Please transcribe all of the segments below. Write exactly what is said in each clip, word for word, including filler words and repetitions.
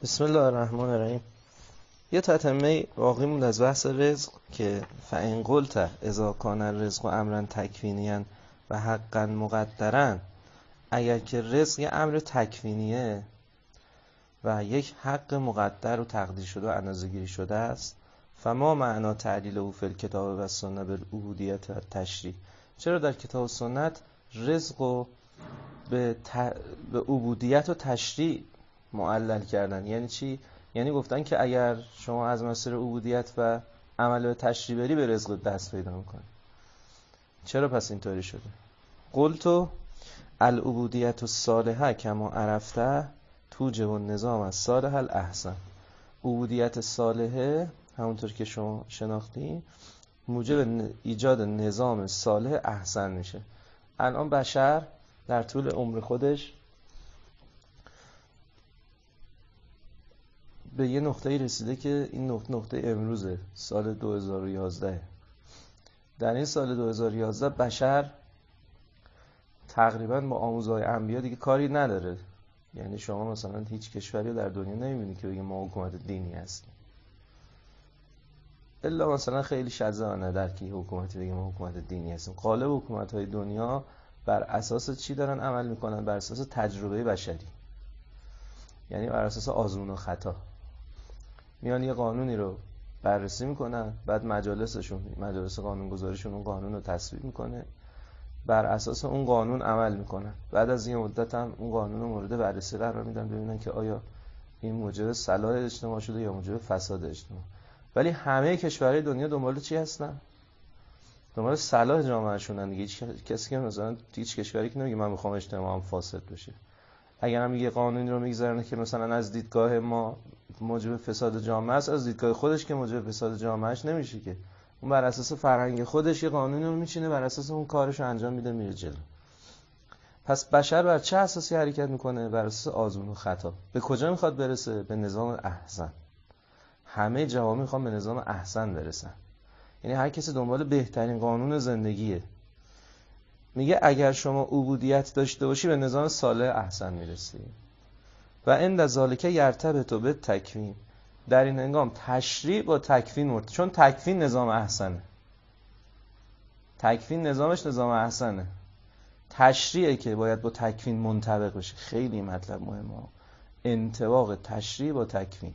بسم الله الرحمن الرحیم. یه تتمه باقی موند از بحث رزق که فإن قلت اذا کان الرزق امرا تکوینیا و حقا مقدرا، اگر که رزق یه امر تکوینیه و یک حق مقدر و تقدیر شده و اندازه‌گیری شده است، فما معنا تعلیل او فی الکتاب و سنت بالعبودیت و تشریع. چرا در کتاب و سنت رزق رو به, ت... به عبودیت و تشریع معلل کردن؟ یعنی چی؟ یعنی گفتن که اگر شما از مسیر عبودیت و عمل تشریع بری به رزق دست پیدا میکنی. چرا پس اینطوری شده؟ قلتو العبودیت الصالحه کما عرفته توجب النظام الصالح الاحسن. عبودیت صالحه همونطور که شما شناختی موجب ایجاد نظام صالح احسن میشه. الان بشر در طول عمر خودش به یه نقطه‌ای رسیده که این نقطه نقطه امروزه، سال دو هزار و یازده. در این سال دو هزار و یازده بشر تقریبا با آموزهای انبیا دیگه کاری نداره. یعنی شما مثلا هیچ کشوری در دنیا نمیبینی که بگه ما حکومت دینی هستیم، الا مثلا خیلی شذ و ندر که حکومتی بگه ما حکومت دینی هستیم. غالب حکومت‌های دنیا بر اساس چی دارن عمل میکنن؟ بر اساس تجربه بشری، یعنی بر اساس آزمون و خطا. میان یه قانونی رو بررسی میکنن، بعد مجالسشون مجالس قانونگذاریشون اون قانون رو تصویب میکنه، بر اساس اون قانون عمل میکنن. بعد از یه مدت هم اون قانون رو مورد بررسی قرار میدن ببینن که آیا این موجب صلاح اجتماع شده یا موجب فساد اجتماع. ولی همه کشورهای دنیا دنبال چی هستن؟ دنبال صلاح جامعهشونن دیگه. هیچ کسی که مثلا هیچ کشوری که نمیگه من میخوام اجتماعم فاسد بشه. اگر هم یه قانونی رو میگذارن که مثلا از دیدگاه ما موجب فساد جامعه است، از دیدگاه خودش که موجب فساد جامعهش نمیشه که. اون بر اساس فرهنگ خودش یه قانونی رو میچینه، بر اساس اون کارش رو انجام میده، میره جلو. پس بشر بر چه اساسی حرکت میکنه؟ بر اساس آزمون و خطا. به کجا میخواد برسه؟ به نظام احسن. همه جوامع میخوان به نظام احسن برسن. یعنی هر کسی دنبال بهترین قانون زندگیه. میگه اگر شما عبودیت داشته باشی به نظام صالح احسن میرسی. و عند ذالک یرتبط به تکوین. در این هنگام تشریع با تکوین مرتبط، چون تکوین نظام احسنه. تکوین نظامش نظام احسنه. تشریعه که باید با تکوین منطبق بشه. خیلی مطلب مهمه. انطباق تشریع با تکوین.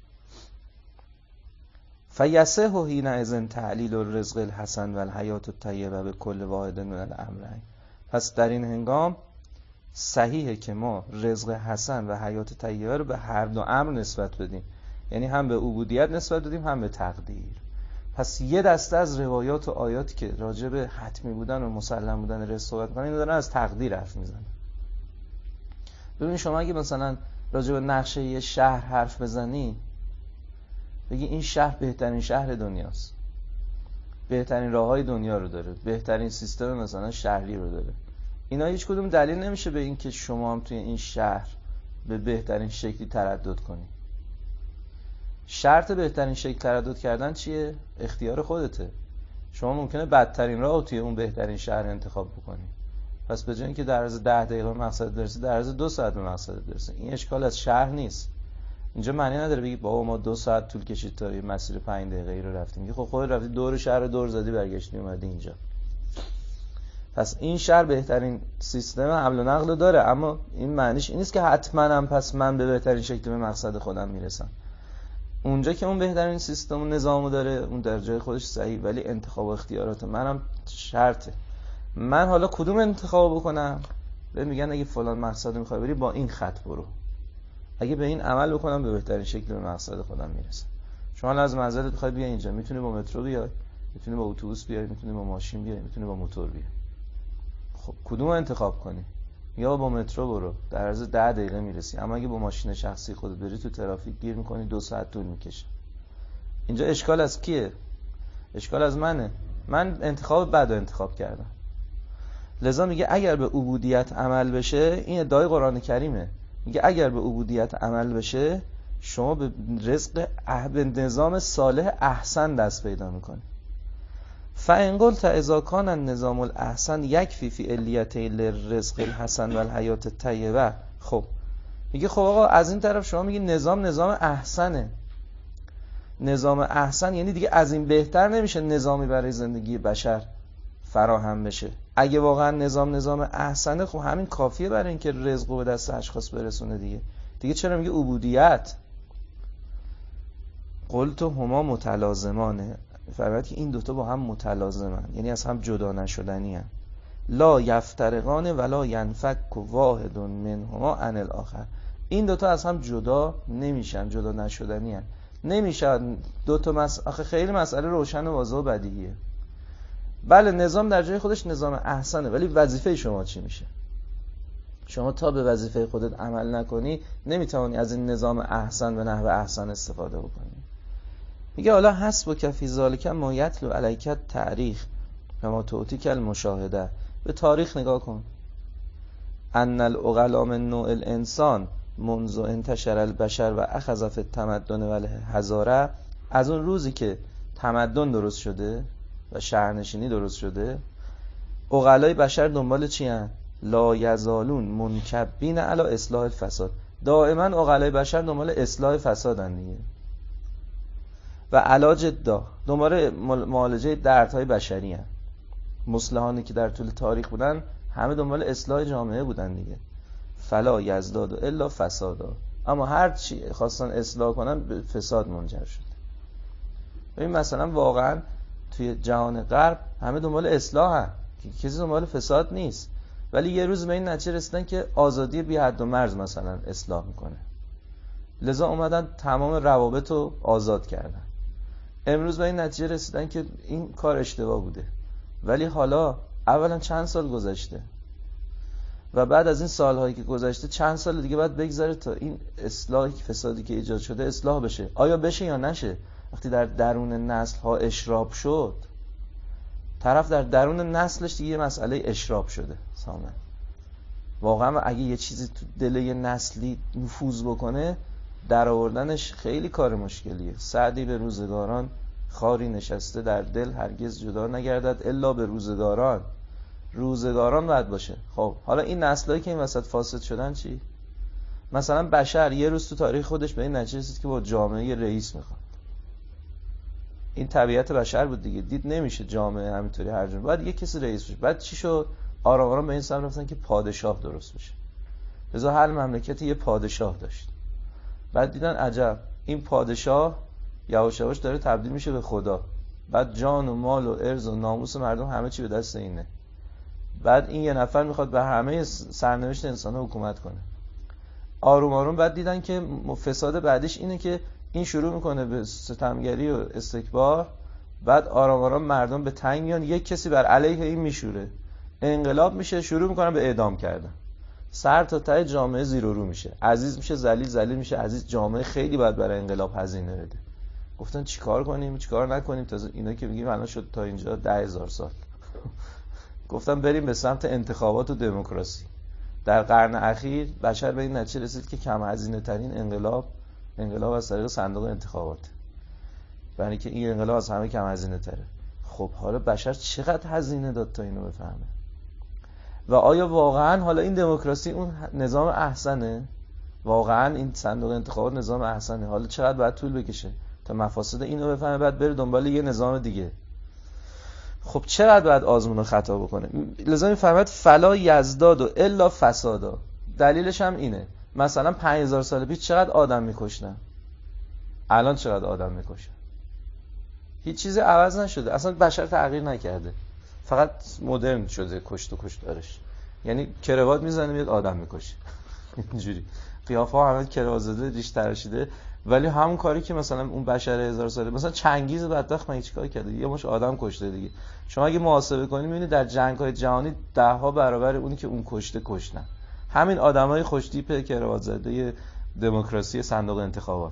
فیصح حینئذ تعلیل الرزق الحسن و الحیات الطیبه به کل واحد من الامرین. پس در این هنگام صحیحه که ما رزق حسن و حیات طیبه رو به هر دو امر نسبت بدیم. یعنی هم به عبودیت نسبت بدیم هم به تقدیر. پس یه دسته از روایات و آیاتی که راجع به حتمی بودن و مسلم بودن رزق صحبت می‌کنن، اینا دارن از تقدیر حرف میزنن. ببین شما اگه مثلا راجع به نقشه یه شهر حرف بزنی، بگی این شهر بهترین شهر دنیاست، بهترین راههای دنیا رو داره، بهترین سیستم مثلا شهری رو داره، اینا هیچ کدوم دلیل نمیشه به این که شما هم توی این شهر به بهترین شکلی تردد کنی. شرط بهترین شکل تردد کردن چیه؟ اختیار خودته. شما ممکنه بدترین راه رو توی اون بهترین شهر انتخاب بکنی. پس به جای اینکه در عرض ده دقیقه به مقصد برسی، در عرض دو ساعت به مقصد برسی. این اشکال از شهر نیست. اینجا معنی نداره بگی بابا ما دو ساعت طول کشید تا این مسیر پنج دقیقه‌ای رو رفتیم. میگه خب خودت رفتی دور شهر رو دور زدی برگشتی اومدی اینجا. پس این شهر بهترین سیستم حمل و نقل داره، اما این معنیش این نیست که حتما هم پس من به بهترین شکل به مقصد خودم میرسم. اونجا که اون بهترین سیستم و نظامو داره اون در جای خودش صحیح، ولی انتخاب و اختیارات منم شرطه. من حالا کدوم انتخاب بکنم؟ به میگن اگه فلان مقصد میخوای بری با این خط برو، اگه به این عمل بکنم به بهترین شکل به مقصد خودم میرسم. شما از منزلت بخوای بیا اینجا، میتونی با مترو بیای، میتونی با اتوبوس بیای، میتونی با ماشین بیای، میتونی با موتور بیای. خب کدوم انتخاب کنی؟ یا با مترو برو، در عرض ده دقیقه میرسی. اما اگه با ماشین شخصی خودت بری تو ترافیک گیر میکنی، دو ساعت طول میکشه. اینجا اشکال از کیه؟ اشکال از منه. من انتخاب بد انتخاب کردم. لذا میگه اگر به عبودیت عمل بشه، این ادعای قرآن کریمه، میگه اگر به عبودیت عمل بشه شما به رزق به نظام صالح احسن دست پیدا میکنی. فإن قلت اذا کان النظام الاحسن یکفی فی علیته للرزق الحسن و الحیات الطیبه. خب میگه خب آقا از این طرف شما میگی نظام نظام احسنه. نظام احسن یعنی دیگه از این بهتر نمیشه نظامی برای زندگی بشر فراهم بشه. اگه واقعا نظام نظام احسنه خب همین کافیه برای اینکه رزقو به دست اشخاص برسونه دیگه. دیگه چرا میگه عبودیت؟ قلت هما متلازمانه، فرمود که این دوتا با هم متلازمن، یعنی از هم جدا نشدنی هن. لا یفترقان ولا ینفک واحد منهما عن الاخر. این دوتا از هم جدا نمیشن، جدا نشدنی هن. نمیشن دوتا مس... آخه خیلی مسئله روشن و واضح و بدیهیه. بله نظام در جای خودش نظام احسنه، ولی وظیفه شما چی میشه؟ شما تا به وظیفه خودت عمل نکنی نمیتوانی از این نظام احسن به نحو احسن استفاده بکنی. میگه حالا حسب کفی ذالک ما یتلو علیک تاریخ و ما تعطیک المشاهده. به تاریخ نگاه کن. ان العقلا من نوع الانسان منذ انتشر البشر و اخذ فی التمدن و الحضاره، از اون روزی که تمدن درست شده و شهرنشینی درست شده، عقلای بشر دنبال چی هن؟ لا یزالون منکبین علی اصلاح الفساد. دائما عقلای بشر دنبال اصلاح فساد هن دیگه. و علاج دا دنبال معالجه دردهای بشری هن. مصلحانی که در طول تاریخ بودن همه دنبال اصلاح جامعه بودن دیگه. فلا یزداد الا فسادا. اما هر چی خواستن اصلاح کنن به فساد منجر شد. ببین مثلا واقعا توی جهان غرب همه دنبال اصلاح هن، کسی دنبال فساد نیست. ولی یه روز به این نتیجه رسیدن که آزادی بی حد و مرز مثلا اصلاح میکنه، لذا اومدن تمام روابط رو آزاد کردن. امروز به این نتیجه رسیدن که این کار اشتباه بوده. ولی حالا اولا چند سال گذشته و بعد از این سالهایی که گذشته چند سال دیگه باید بگذره تا این اصلاحی که فسادی که ایجاد شده اصلاح بشه. آیا بشه یا نشه؟ وقتی در درون نسل ها اشراب شد، طرف در درون نسلش دیگه یه مسئله اشراب شده. سامن واقعا اگه یه چیزی تو دل یه نسلی نفوذ بکنه، در آوردنش خیلی کار مشکلیه. سعدی به روزگاران خاری نشسته در دل هرگز جدا نگردد الا به روزگاران. روزگاران باید باشه. خب حالا این نسلایی که این وسط فاسد شدن چی؟ مثلا بشر یه روز تو تاریخ خودش به این نتیجه رسید که با جامعه رئیس میخواد. این طبیعت بشر بود دیگه، دید نمیشه جامعه همینطوری هر جور، بعد یه کسی رئیس بشه. بعد چی شد؟ آرام آرام به این سمت رفتن که پادشاه درست بشه. لذا هر مملکتی یه پادشاه داشت. بعد دیدن عجب این پادشاه یواش یواش داره تبدیل میشه به خدا. بعد جان و مال و ارز و ناموس مردم همه چی به دست اینه. بعد این یه نفر میخواد بر همه سرنوشت انسان‌ها حکومت کنه. آروم آروم بعد دیدن که فساد بعدش اینه که این شروع میکنه به ستمگری و استکبار. بعد آرام آرام مردم به تنگ میان، یک کسی بر علیه این میشوره، انقلاب میشه، شروع میکنن به اعدام کردن. سر تا ته جامعه زیر و رو میشه، عزیز میشه ذلیل، ذلیل میشه عزیز. جامعه خیلی باید برای انقلاب هزینه بده. گفتن چیکار کنیم چیکار نکنیم؟ تا اینا که میگیم الان شد تا اینجا ده هزار سال. گفتم بریم به سمت انتخابات و دموکراسی. در قرن اخیر بشر به این نتیجه رسید که کم هزینه ترین انقلاب انقلاب از طریق صندوق انتخابات، یعنی که این انقلاب از همه کم هزینه تره. خب حالا بشر چقدر هزینه داد تا اینو بفهمه؟ و آیا واقعا حالا این دموکراسی اون نظام احسنه؟ واقعا این صندوق انتخابات نظام احسنه؟ حالا چقدر باید طول بکشه تا مفاسد اینو بفهمه، بعد بره دنبال یه نظام دیگه؟ خب چقدر باید آزمون و خطا بکنه؟ لازم میفهمد فلا یزداد و الا فسادا. دلیلش هم اینه. مثلا پنج هزار سال پیش چقدر آدم میکشتن، الان چقدر آدم میکشن؟ هیچ چیزی عوض نشده، اصلا بشر تغییر نکرده، فقط مدرن شده کشت و کشتارش. یعنی کروات میزنه میاد آدم میکشه. اینجوری قیافه ها همه کروات زده ریش تراشیده، ولی همون کاری که مثلا اون بشر هزار ساله، مثلا چنگیز بدبخت من چیکار کرده؟ یه مش آدم کشته دیگه. شما اگه محاسبه کنید میبینید در جنگ‌های جهانی ده ها برابر اونی که اون کشته کشتن همین آدمای خوشتیپ کروات زده دموکراسی صندوق انتخابات.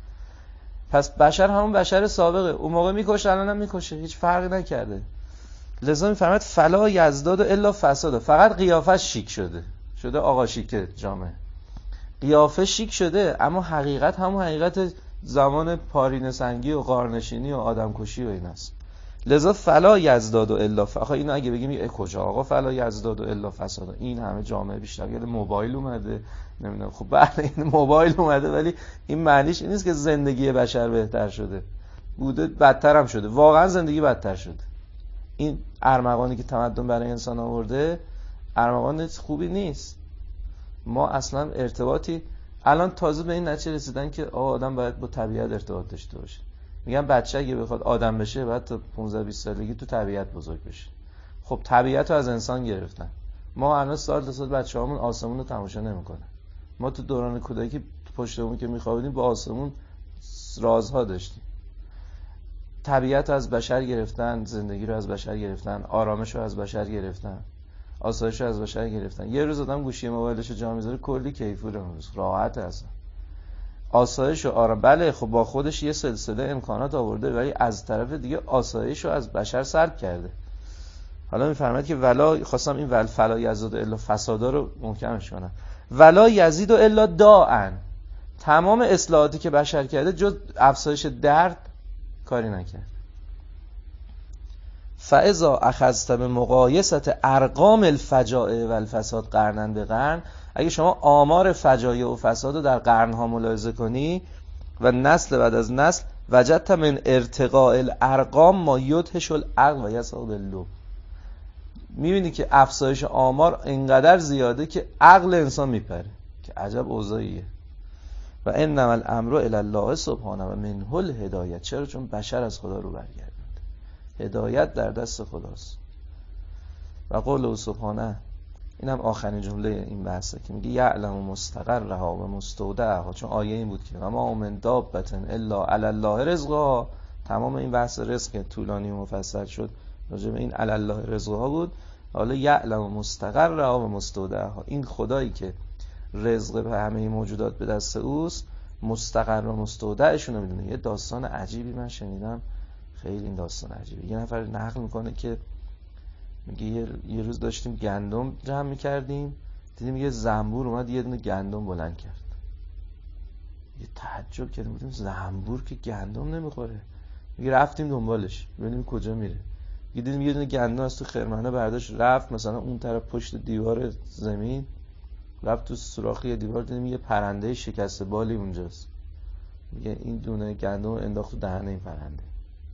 پس بشر همون بشر سابقه، اون موقع میکشه الانم میکشه، هیچ فرقی نکرده. لذا میفهمد فلا یزداد الا فساد. فقط قیافش شیک شده شده آقا شیک جامعه، قیافه شیک شده، اما حقیقت همون حقیقت زمان پارینه سنگی و غارنشینی و آدمکشی و این است. لذا فلا یزداد و الا ف... آخه اینو اگه بگیم کجا آقا فلا یزداد و الا فساد، این همه جامعه بیشتر یاد موبایل اومده، نمیدونم خب بله این موبایل اومده، ولی این معنیش این نیست که زندگی بشر بهتر شده، بوده بدتر هم شده، واقعا زندگی بدتر شده. این ارمغانی که تمدن برای انسان آورده ارمغان خوبی نیست. ما اصلا ارتباطی الان تازه به این نتیجه رسیدن که آدم باید با طبیعت ارتباط داشته باشه. میگن بچه اگه بخواد آدم بشه باید تا پانزده بیست سالگی تو طبیعت بزرگ بشه. خب طبیعت رو از انسان گرفتن. ما هنوز سال تا سال بچه‌هامون آسمون رو تماشا نمی‌کنن. ما تو دوران کودکی پشتمون که می‌خوابیدیم با آسمون رازها داشتیم. طبیعت رو از بشر گرفتن، زندگی رو از بشر گرفتن، آرامش رو از بشر گرفتن، آسایش رو از بشر گرفتن. یه روز آدم گوشی موبایلش رو جا می‌ذاره کلی کیفوره، امروز راحت هست. آسایش و آرام، بله خب با خودش یه سلسله امکانات آورده، ولی از طرف دیگه آسایش رو از بشر سلب کرده. حالا میفرماید که ولا، خواستم این ول فلا یزید الا فسادا رو محکمش کنم، ولا یزید الا داعن، تمام اصلاحاتی که بشر کرده جز افزایش درد کاری نکرد. فاذا اخذت بمقایسه ارقام الفجائع والفساد قرنا بقرن، اگه شما آمار فجایع و فساد رو در قرنها ملاحظه کنی و نسل بعد از نسل، وجدت من ارتقاء الارقام ما یدهش العقل و یسعد اللب، میبینی که افزایش آمار اینقدر زیاده که عقل انسان میپره که عجب اوضاعیه. و انما الامر الی الله سبحانه و منه الهدایت، چرا؟ چون بشر از خدا رو برگردند، هدایت در دست خداست. و قوله سبحانه، اینم آخرین جمله این بحثه که میگه یعلم مستقرها و مستودعها، چون آیه این بود که و ما من دابة الا علی الله رزقها، تمام این بحث رزق که طولانی و مفصل شد راجع به این علی الله رزقها بود. حالا یعلم مستقرها و مستودعها، این خدایی که رزق به همه موجودات به دست اوست، مستقر و مستودعشون رو میدونه. یه داستان عجیبی من شنیدم، خیلی این داستان عجیبه. یه نفر نقل میکنه که میگه یه, یه روز داشتیم گندم جمع میکردیم، دیدیم یه زنبور اومد یه دونه گندم بلند کرد. یه تعجب کردیم، بودیم زنبور که گندم نمیخوره. میگه رفتیم دنبالش ببینیم کجا میره. یه دیدیم یه دونه گندم از تو خرمنه برداشت رفت مثلا اون طرف پشت دیوار زمین، رفت تو سوراخی دیوار، دیدیم یه پرنده شکسته بالی اونجاست. میگه این دونه گندم انداخت تو دهن این پرنده.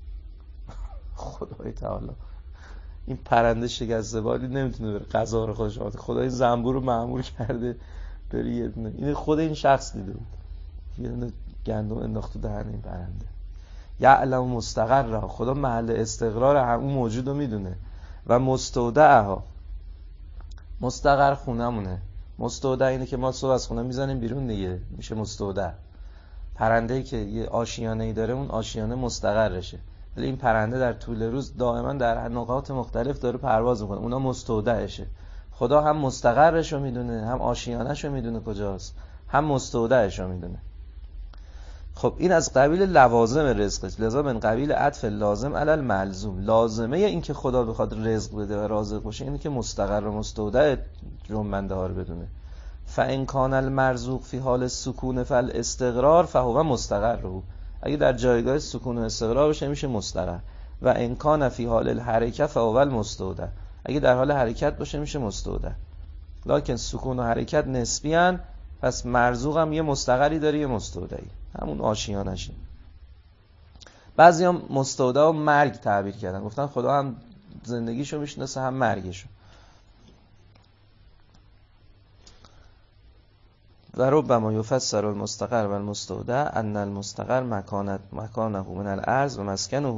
خدای تعالی، این پرنده شکسته بالی نمیتونه بره غذا رو خودش آورده، خدای زنبور رو مأمور کرده بری یه دونه، این خود این شخص دیده بود، یه دونه گندم انداخت تو دهن این پرنده. یعلم مستقرها، خدا محل استقرار همون موجود رو میدونه. و مستودعها، مستقر خونمونه، مستودع اینه که ما صبح از خونه میزنیم بیرون دیگه، میشه مستودع. پرنده‌ای که یه آشیانه‌ای داره اون آشیانه مستقرشه، ولی این پرنده در طول روز دائما در نقاط مختلف داره پرواز میکنه، اونا مستودعشه. خدا هم مستقرش رو میدونه، هم آشیانه‌ش رو میدونه کجاست، هم مستودعش رو میدونه. خب این از قبیل لوازم رزقه، لذا من قبیل عطف لازم علی الملزوم. لازمه این که خدا بخواد رزق بده و رازق باشه اینه که مستقر و مستودع جنبنده ها رو بدونه. فان کان المرزوق فی حال سکون فالاستقرار فهو مستقر، اگه در جایگاه سکون و استقرار باشه میشه مستقر. و ان کان فی حال الحرکه فهو المستودع، اگه در حال حرکت باشه میشه مستودع. لکن سکون و حرکت نسبی ان، پس مرزوق هم یه مستقری داره یه مستودعی، همون آشیانشه. بعضی هم مستودع و مرگ تعبیر کردن، گفتن خدا هم زندگیشو میشناسه هم مرگشو. و ربما یفسر المستقر و المستودع ان المستقر مکانت مکانه من الارض و مسکنه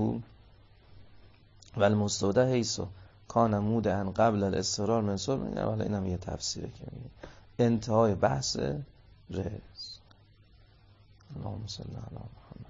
و المستودع حیث کان مودعا قبل الاستقرار من صلب. ولی اینم یه تفسیره که میگه انتهای بحث رزق. اللهم صل علی محمد.